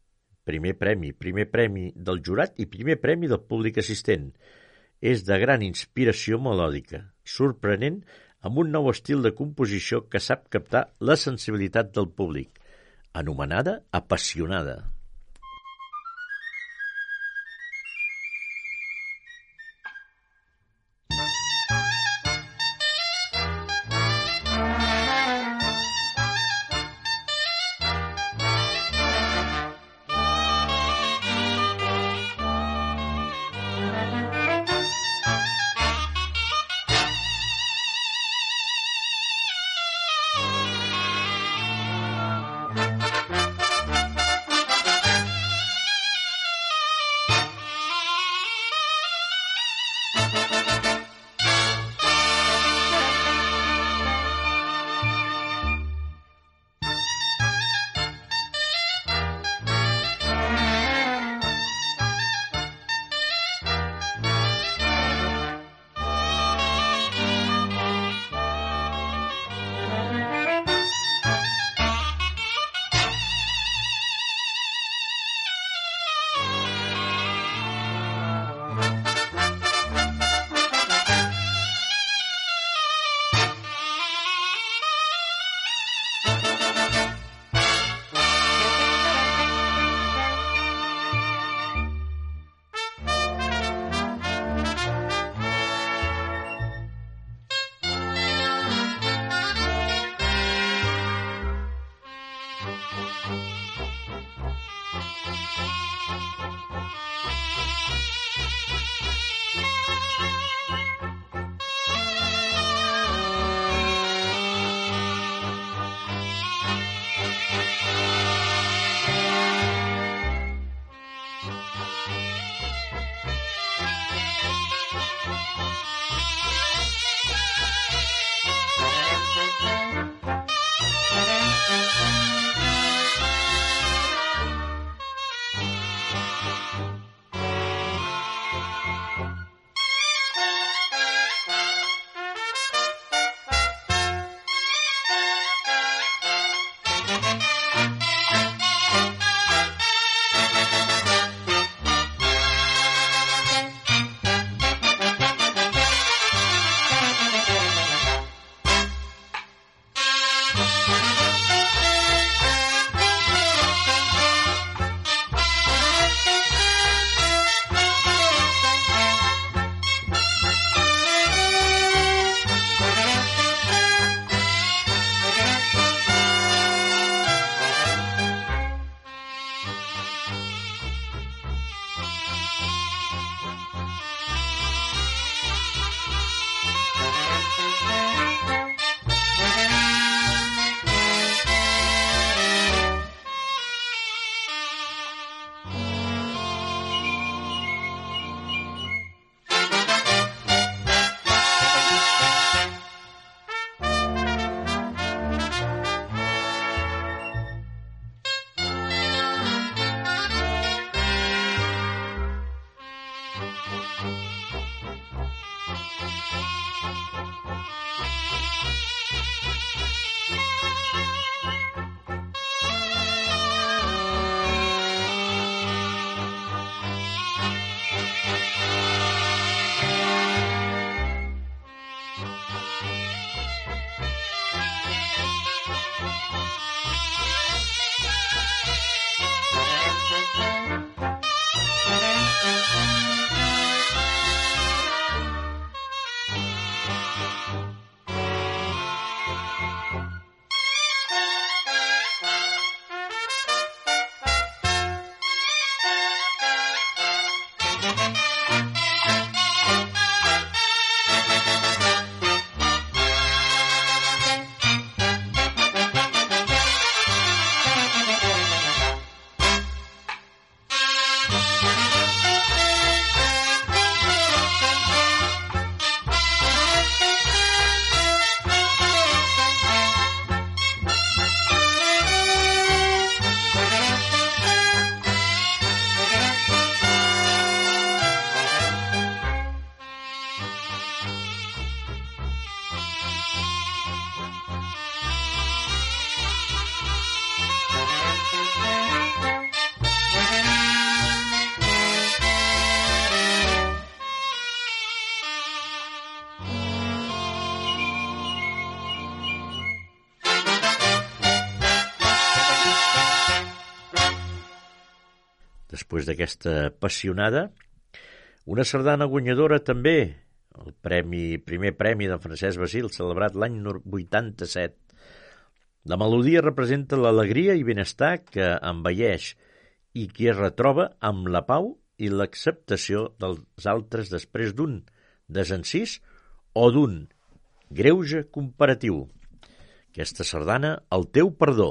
primer premi, primer premi del jurat i primer premi del públic assistent. És de gran inspiració melòdica, sorprenent, amb un nou estil de composició que sap captar la sensibilitat del públic, anomenada apassionada. després d'aquesta apassionada. Una sardana guanyadora també, el premi, primer premi de Francesc Basil, celebrat l'any vuitanta-set. La melodia representa l'alegria i benestar que envelleix i qui es retroba amb la pau i l'acceptació dels altres després d'un desencís o d'un greuge comparatiu. Aquesta sardana, El teu perdó.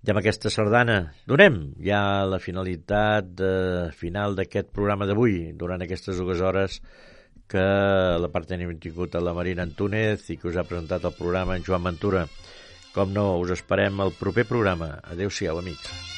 I amb aquesta sardana donem ja la finalitat de final d'aquest programa d'avui, durant aquestes dues hores que la part tenim tingut a la Marina Antúnez i que us ha presentat el programa en Joan Ventura. Com no, us esperem al proper programa. Adéu-siau, amics.